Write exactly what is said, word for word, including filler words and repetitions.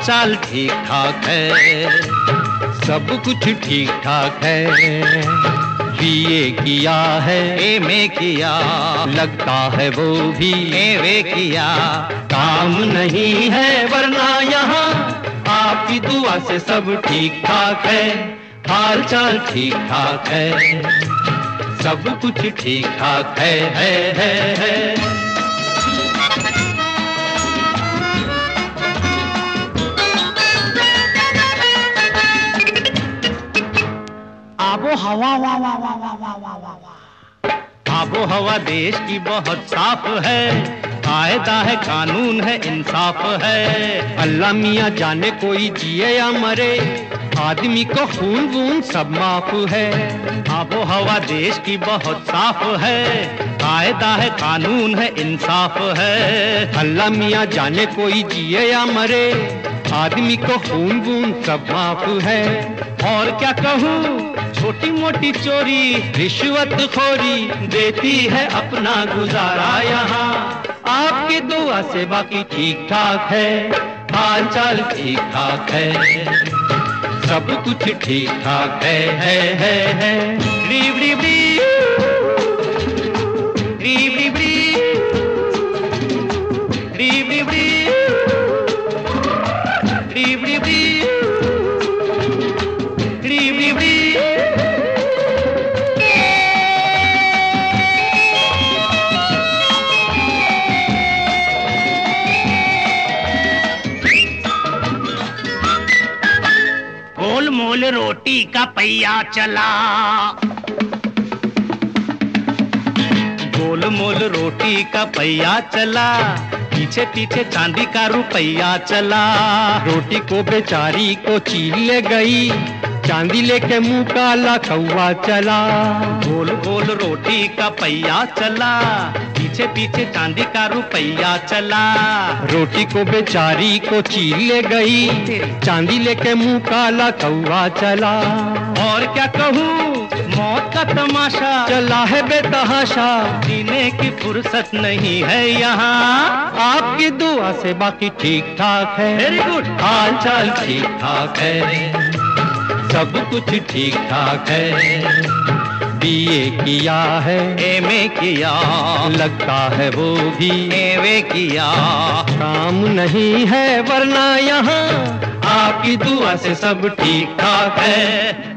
चाल ठीक ठाक है, सब कुछ ठीक ठाक है। बीए किया है, एमए किया, लगता है वो भी एवे किया। काम नहीं है वरना यहाँ आपकी दुआ से सब ठीक ठाक है, हाल चाल ठीक ठाक है, सब कुछ ठीक ठाक है, है, है, है। आबो हवा वाह वाह वाह वाह वाह वाह वाह वाह। आबो हवा देश की बहुत साफ है, कायदा है, कानून है, इंसाफ है। अल्लाह मियाँ जाने कोई जिए या मरे, आदमी को खून वून सब माफ है। आबो हवा देश की बहुत साफ है, कायदा है, कानून है, इंसाफ है। अल्लाह मियाँ जाने कोई जिए या मरे, आदमी को खून वून सब माफ है। और क्या कहूँ, छोटी मोटी चोरी रिश्वत खोरी देती है अपना गुजारा यहाँ। आपकी दुआ से बाकी ठीक ठाक है, हाल चाल ठीक ठाक है, सब कुछ ठीक ठाक है, है, है, है। रीब रीब रीब रीब रीब रीब रीब रीब रीब गोल मोल रोटी का पहिया चला, गोल मोल रोटी का पहिया चला, पीछे पीछे चांदी का रुपया चला। रोटी को बेचारी को चीर ले गई, चांदी लेके मुंह काला कौवा चला। गोल गोल रोटी का पहिया चला, पीछे पीछे चांदी का रुपया चला। रोटी को बेचारी को चीर ले गई, चांदी लेके मुंह काला कौवा चला। और क्या कहूँ, मौत का तमाशा चला है बेतहाशा, जीने की फुर्सत नहीं है यहाँ। आपकी दुआ से बाकी ठीक ठाक है, वेरी गुड, हाल चाल ठीक ठाक है, सब कुछ ठीक ठाक है। बीए किया है, एमए किया, लगता है वो भी एवे किया। काम नहीं है वरना यहाँ आपकी दुआ से सब ठीक ठाक है।